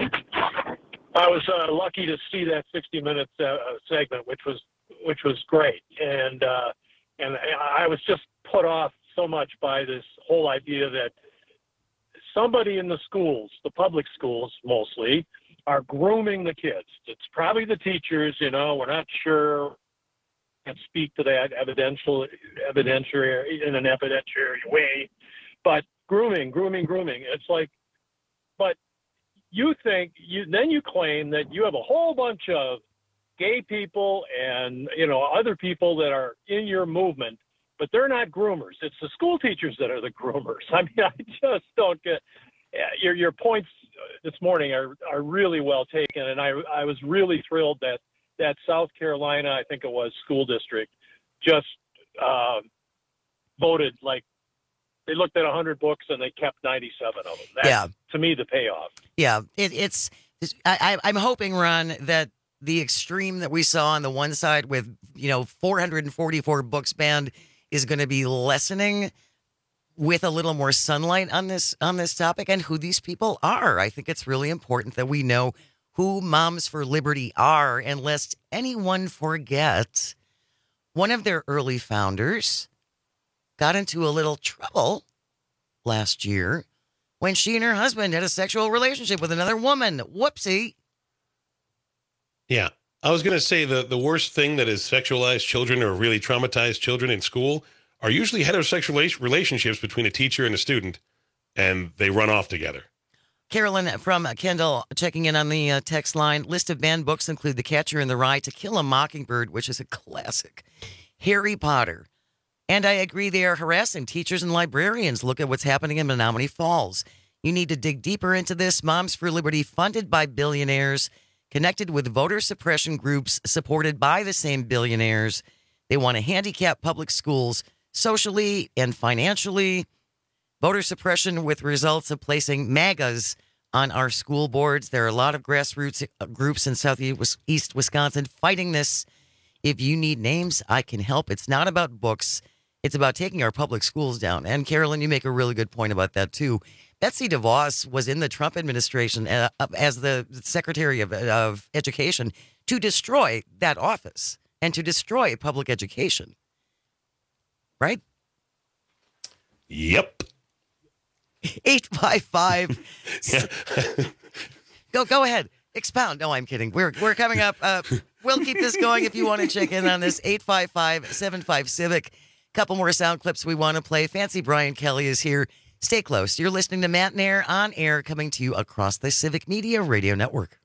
I was uh, lucky to see that sixty minutes uh, segment, which was which was great, and uh, and I was just put off so much by this whole idea that somebody in the schools, the public schools mostly, are grooming the kids. It's probably the teachers, you know. We're not sure. Can't speak to that evidential evidentiary in an evidentiary way, but grooming, grooming, grooming. It's like, but. You think you then you claim that you have a whole bunch of gay people and, you know, other people that are in your movement, but they're not groomers. It's the school teachers that are the groomers. I mean, I just don't get your your points this morning are, are really well taken, and I I was really thrilled that that South Carolina, I think it was, school district just uh, voted like. They looked at one hundred books and they kept ninety-seven of them. That's, Yeah. to me, the payoff. Yeah, it, it's. I, I, I'm hoping, Ron, that the extreme that we saw on the one side with, you know, four hundred forty-four books banned is going to be lessening with a little more sunlight on this on this topic and who these people are. I think it's really important that we know who Moms for Liberty are, and lest anyone forget, one of their early founders got into a little trouble last year when she and her husband had a sexual relationship with another woman. Whoopsie. Yeah. I was going to say the, the worst thing that is sexualized children or really traumatized children in school are usually heterosexual relationships between a teacher and a student, and they run off together. Carolyn from Kendall checking in on the uh, text line. List of banned books include The Catcher in the Rye, To Kill a Mockingbird, which is a classic, Harry Potter. And I agree they are harassing teachers and librarians. Look at what's happening in Menominee Falls. You need to dig deeper into this. Moms for Liberty, funded by billionaires, connected with voter suppression groups supported by the same billionaires. They want to handicap public schools socially and financially. Voter suppression with results of placing MAGAs on our school boards. There are a lot of grassroots groups in southeast Wisconsin fighting this. If you need names, I can help. It's not about books. It's about taking our public schools down. And Carolyn, you make a really good point about that, too. Betsy DeVos was in the Trump administration uh, as the Secretary of, of Education to destroy that office and to destroy public education. Right? Yep. eight five five Go go ahead. Expound. No, I'm kidding. We're we're coming up. Uh, we'll keep this going if you want to check in on this. eight five five, seven five, Civic. Couple more sound clips we want to play. Fancy Brian Kelly is here. Stay close. You're listening to Matt and Air on air, coming to you across the Civic Media Radio Network.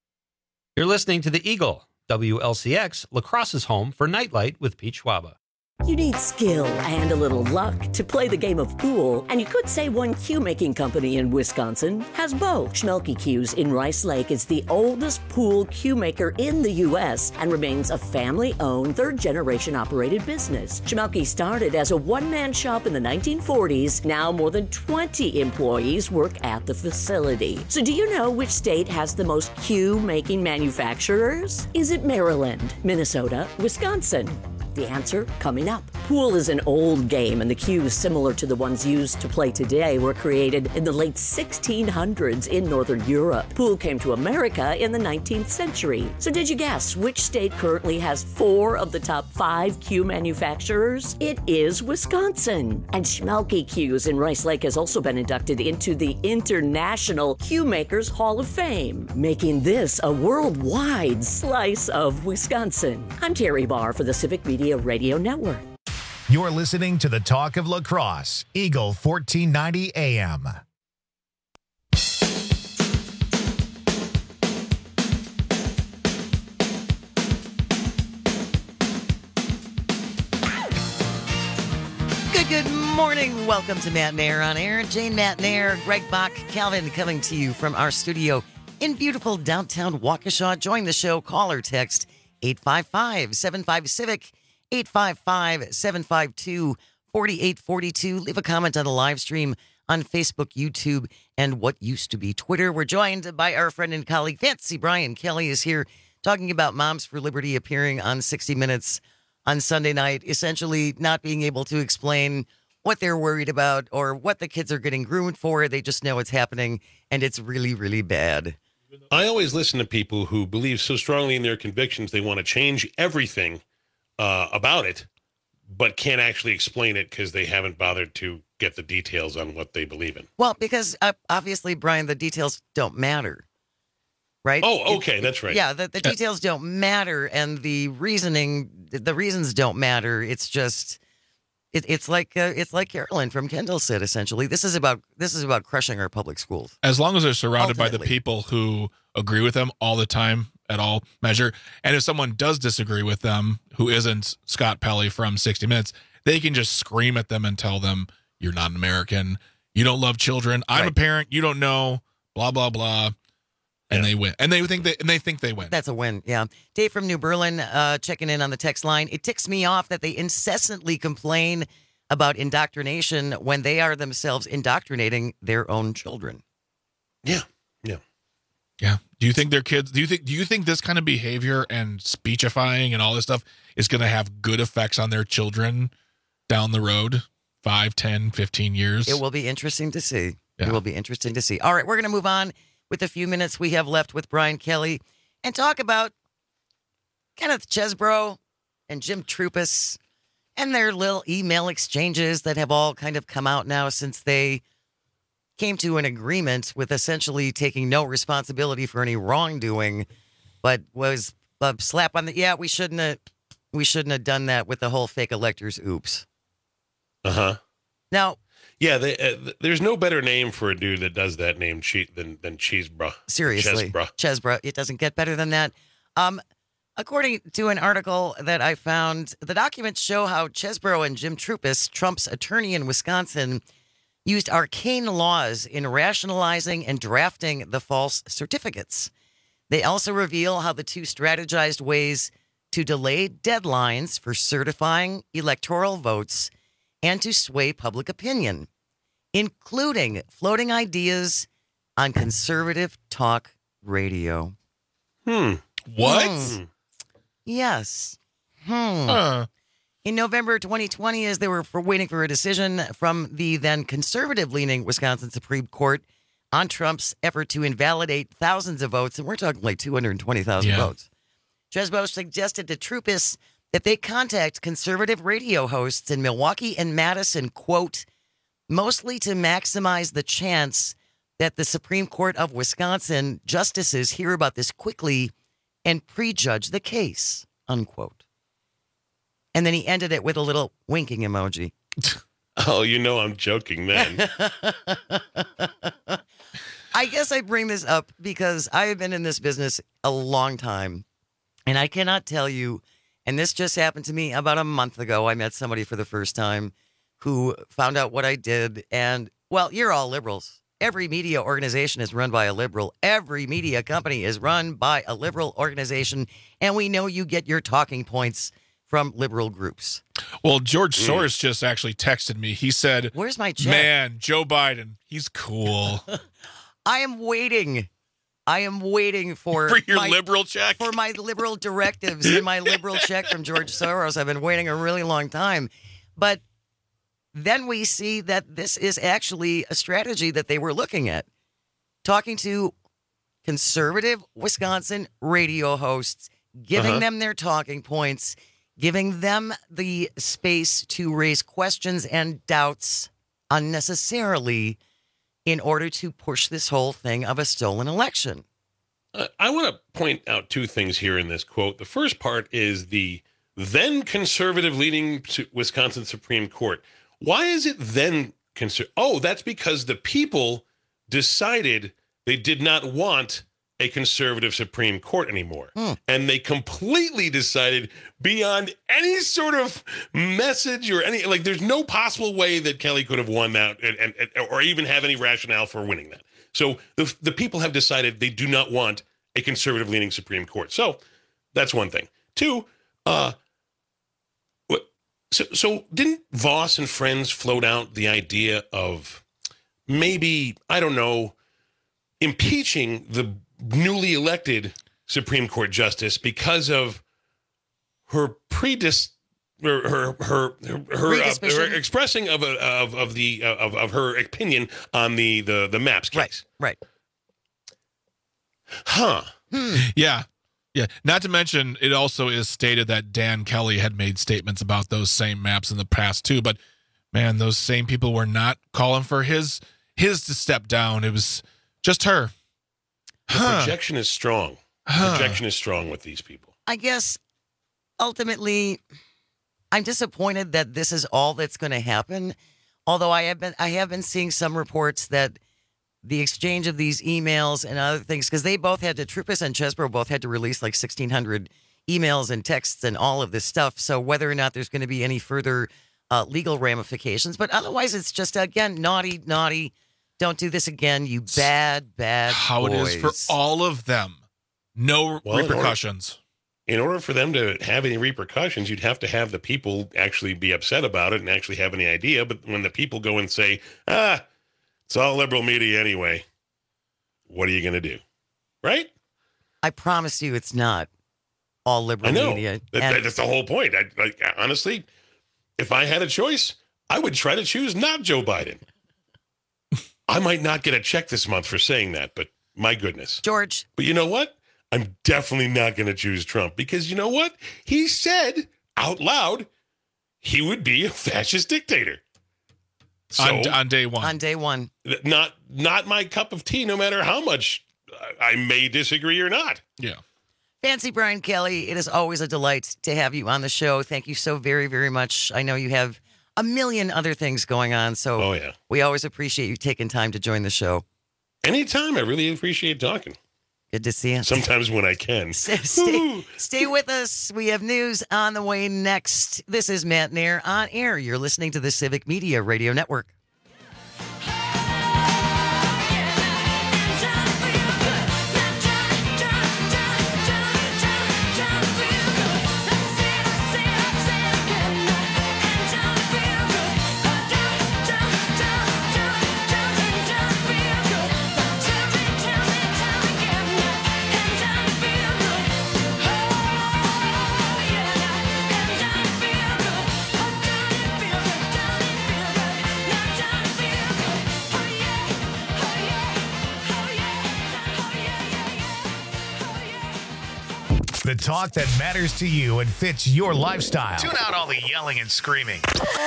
You're listening to The Eagle, W L C X, La Crosse's home for Nightlight with Pete Schwaba. You need skill and a little luck to play the game of pool, and you could say one cue-making company in Wisconsin has both. Schmelke Cues in Rice Lake is the oldest pool cue maker in the U S and remains a family-owned, third-generation operated business. Schmelke started as a one-man shop in the nineteen forties. Now more than twenty employees work at the facility. So do you know which state has the most cue-making manufacturers? Is it Maryland, Minnesota, Wisconsin? The answer coming up. Pool is an old game, and the cues similar to the ones used to play today were created in the late sixteen hundreds in Northern Europe. Pool came to America in the nineteenth century. So did you guess which state currently has four of the top five cue manufacturers? It is Wisconsin. And Schmelke Cues in Rice Lake has also been inducted into the International Cue Makers Hall of Fame, making this a worldwide slice of Wisconsin. I'm Terry Barr for the Civic Media Radio Network. You're listening to the Talk of La Crosse, Eagle fourteen ninety A M. Good, good morning. Welcome to Matt and Air on Air. Jane, Matt and Air, Greg Bach, Calvin coming to you from our studio in beautiful downtown Waukesha. Join the show. Call or text eight five five, seven five, CIVIC, eight five five, seven five two, four eight four two. Leave a comment on the live stream on Facebook, YouTube, and what used to be Twitter. We're joined by our friend and colleague, Fancy Brian Kelly is here talking about Moms for Liberty appearing on sixty minutes on Sunday night, essentially not being able to explain what they're worried about or what the kids are getting groomed for. They just know it's happening, and it's really, really bad. I always listen to people who believe so strongly in their convictions they want to change everything uh, about it, but can't actually explain it because they haven't bothered to get the details on what they believe in. Well, because uh, obviously, Brian, the details don't matter, right? Oh, okay, it, that's right. Yeah, the, the details don't matter, and the reasoning, the reasons don't matter. It's just, it, it's like uh, it's like Carolyn from Kendall said. Essentially, this is about this is about crushing our public schools. As long as they're surrounded Ultimately. by the people who agree with them all the time, at all measure, and if someone does disagree with them, who isn't Scott Pelley from sixty minutes, they can just scream at them and tell them, "You're not an American. You don't love children. I'm Right. a parent. You don't know." Blah blah blah. And Yeah. they win. And they think they and they think they win. That's a win, yeah. Dave from New Berlin uh, checking in on the text line. It ticks me off that they incessantly complain about indoctrination when they are themselves indoctrinating their own children. Yeah, yeah. Yeah. Do you think their kids do you think do you think this kind of behavior and speechifying and all this stuff is going to have good effects on their children down the road? five, ten, fifteen years? It will be interesting to see. Yeah. It will be interesting to see. All right, we're going to move on with the few minutes we have left with Brian Kelly and talk about Kenneth Chesbro and Jim Trupis and their little email exchanges that have all kind of come out now since they came to an agreement with essentially taking no responsibility for any wrongdoing, but was a slap on the, yeah, we shouldn't have, we shouldn't have done that with the whole fake electors. Oops. Uh-huh. Now, Yeah, they, uh, th- there's no better name for a dude that does that name che- than than Cheesebra. Seriously, Chesbra. Chesbra. It doesn't get better than that. Um, according to an article that I found, the documents show how Chesbro and Jim Trupis, Trump's attorney in Wisconsin, used arcane laws in rationalizing and drafting the false certificates. They also reveal how the two strategized ways to delay deadlines for certifying electoral votes and to sway public opinion, including floating ideas on conservative talk radio. Hmm. What? Hmm. Yes. Hmm. Huh. In November twenty twenty, as they were for waiting for a decision from the then conservative-leaning Wisconsin Supreme Court on Trump's effort to invalidate thousands of votes, and we're talking like two hundred twenty thousand Yeah. votes, Chesbro suggested to Trupis that they contact conservative radio hosts in Milwaukee and Madison, quote, mostly to maximize the chance that the Supreme Court of Wisconsin justices hear about this quickly and prejudge the case, unquote. And then he ended it with a little winking emoji. Oh, you know I'm joking then. I guess I bring this up because I have been in this business a long time, and I cannot tell you And this just happened to me about a month ago. I met somebody for the first time who found out what I did. And, well, you're all liberals. Every media organization is run by a liberal. Every media company is run by a liberal organization. And we know you get your talking points from liberal groups. Well, George mm. Soros just actually texted me. He said, "Where's my check? Man, Joe Biden, he's cool." I am waiting. I am waiting for, for your my, liberal check. For my liberal directives and my liberal check from George Soros. I've been waiting a really long time. But then we see that this is actually a strategy that they were looking at. Talking to conservative Wisconsin radio hosts, giving uh-huh. them their talking points, giving them the space to raise questions and doubts unnecessarily in order to push this whole thing of a stolen election. Uh, I want to point out two things here in this quote. The first part is the then conservative leading Wisconsin Supreme Court. Why is it then conservative? Oh, that's because the people decided they did not want a conservative Supreme Court anymore. Mm. And they completely decided beyond any sort of message or any, like there's no possible way that Kelly could have won that and, and, and or even have any rationale for winning that. So the, the people have decided they do not want a conservative leaning Supreme Court. So that's one thing. Two, uh, what, so, so didn't Voss and friends float out the idea of maybe, I don't know, impeaching the newly elected Supreme Court justice because of her predis her her her her, her, uh, her expressing of a, of of the uh, of of her opinion on the the the maps case. Right. Right. Huh. Hmm. Yeah. Yeah. Not to mention, it also is stated that Dan Kelly had made statements about those same maps in the past too. But man, those same people were not calling for his his to step down. It was just her. The huh. projection is strong. Huh. Projection is strong with these people. I guess ultimately, I'm disappointed that this is all that's going to happen. Although I have been, I have been seeing some reports that the exchange of these emails and other things, because they both had to, Trupis and Chesbro both had to release like sixteen hundred emails and texts and all of this stuff. So whether or not there's going to be any further uh, legal ramifications, but otherwise it's just, again, naughty, naughty. Don't do this again, you bad, bad How boys. It is for all of them. No well, repercussions. In order, in order for them to have any repercussions, you'd have to have the people actually be upset about it and actually have any idea. But when the people go and say, ah, it's all liberal media anyway, what are you going to do? Right? I promise you it's not all liberal I know. media. That, And- that's the whole point. I, like, honestly, if I had a choice, I would try to choose not Joe Biden. I might not get a check this month for saying that, but my goodness. George. But you know what? I'm definitely not going to choose Trump because you know what? He said out loud he would be a fascist dictator. So, on, on day one. On day one. Not, not my cup of tea, no matter how much I may disagree or not. Yeah. Fancy Brian Kelly, it is always a delight to have you on the show. Thank you so very, very much. I know you have a million other things going on, so oh, yeah. we always appreciate you taking time to join the show. Anytime. I really appreciate talking. Good to see you. Sometimes when I can. Stay, stay with us. We have news on the way next. This is Matt Nair on air. You're listening to the Civic Media Radio Network. The talk that matters to you and fits your lifestyle. Tune out all the yelling and screaming.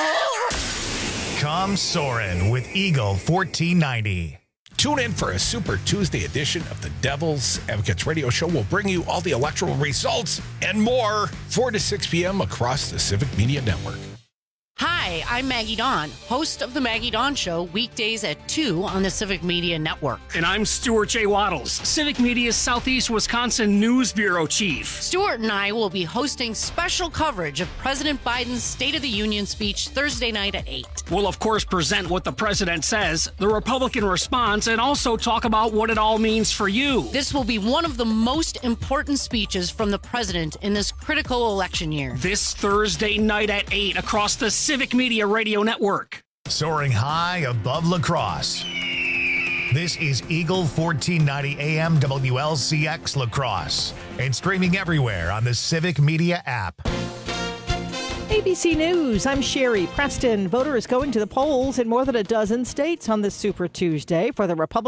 Come Soren with Eagle fourteen ninety. Tune in for a Super Tuesday edition of the Devil's Advocates Radio Show. We'll bring you all the electoral results and more, four to six p.m. across the Civic Media Network. Hi, Hi, I'm Maggie Dawn, host of The Maggie Dawn Show, weekdays at two on the Civic Media Network. And I'm Stuart J. Waddles, Civic Media's Southeast Wisconsin News Bureau Chief. Stuart and I will be hosting special coverage of President Biden's State of the Union speech Thursday night at eight. We'll, of course, present what the president says, the Republican response, and also talk about what it all means for you. This will be one of the most important speeches from the president in this critical election year. This Thursday night at eight across the Civic Media Radio Network. Soaring high above La Crosse. This is Eagle fourteen ninety A M W L C X La Crosse and streaming everywhere on the Civic Media app. A B C News, I'm Sherry Preston. Voters going to the polls in more than a dozen states on this Super Tuesday for the Republican